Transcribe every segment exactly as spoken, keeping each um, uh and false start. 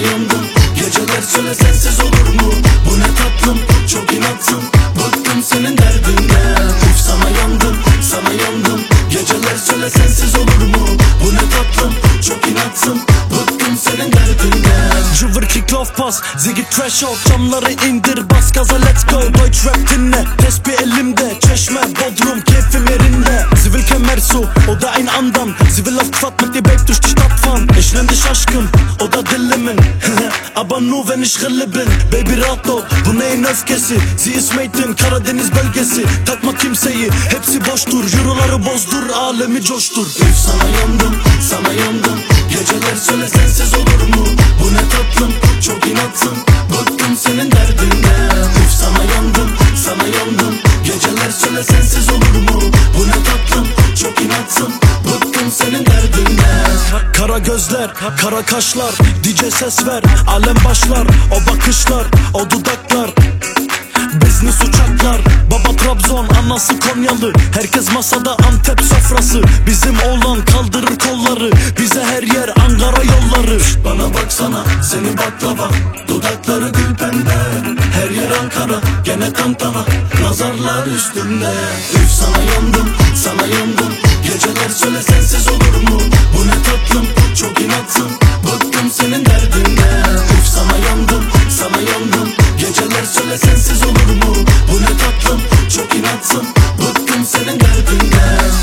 yandım. Geceler söyle sensiz olur mu? Bu ne tatlım, çok inatsın. Bıktım senin derdinden. Üf sana yandım, sana yandım. Geceler söyle sensiz olur mu? Bu ne tatlım, çok inatsın. Bıktım senin derdinden. Jıvır kick love pass, Ziggy trash out. Camları indir, bas gaza let's go. Deutsch rap dinle, tesbih elimde. Çeşme, Bodrum, keyfim yerinde. Sie will kein Merso, o da ein Andam. Sie will auf Quad mit dir Babe durch die Stadt fahren. Ich nenn dich aşkım, o da dilimin. Aber nur wenn ich Rille bin. Baby rahat ol, bu neyin öfkesi? Sie ist Maiden, Karadeniz bölgesi. Takma kimseyi, hepsi boştur. Euroları bozdur, alemi coştur. Üf sana yandım, sana yandım. Geceler söyle sensiz olur mu? Bu ne tatlım, çok inatsın. Bıktım senin derdinden. Üf sana yandım, sana yandım. Geceler söyle sensiz olur mu? Bu ne tatlım, çok inatsın. Bıktım senin derdinden. Kara gözler, kara kaşlar, D J ses ver, alem başlar. O bakışlar, o dudaklar, business uçaklar. Baba Trabzon, anası Konyalı. Herkes masada Antep sofrası. Bizim oğlan kaldırır kolları. Bize her yer Ankara yolları. Bana baksana, seni baklava. Dudakları gül pembe. Her yer Ankara, gene tantana. Nazarlar üstünde. Üf sana yandım, sana yandım. Geceler söyle sensiz olur mu? Bu ne tatlım, çok inatsın. Bıktım senin derdinden. Üf sana yandım, sana yandım. Geceler söyle sensiz olur mu? Bu ne tatlım, çok inatsın. Bıktım senin derdinden.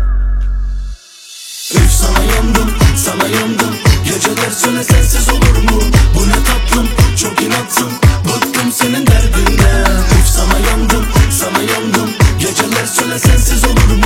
Üf sana yandım, sana yandım. Geceler söyle sensiz olur mu? Bu ne tatlım, çok inatsın. Bıktım senin derdinden. Üf sana yandım, sana yandım. Geceler söyle sensiz olur mu?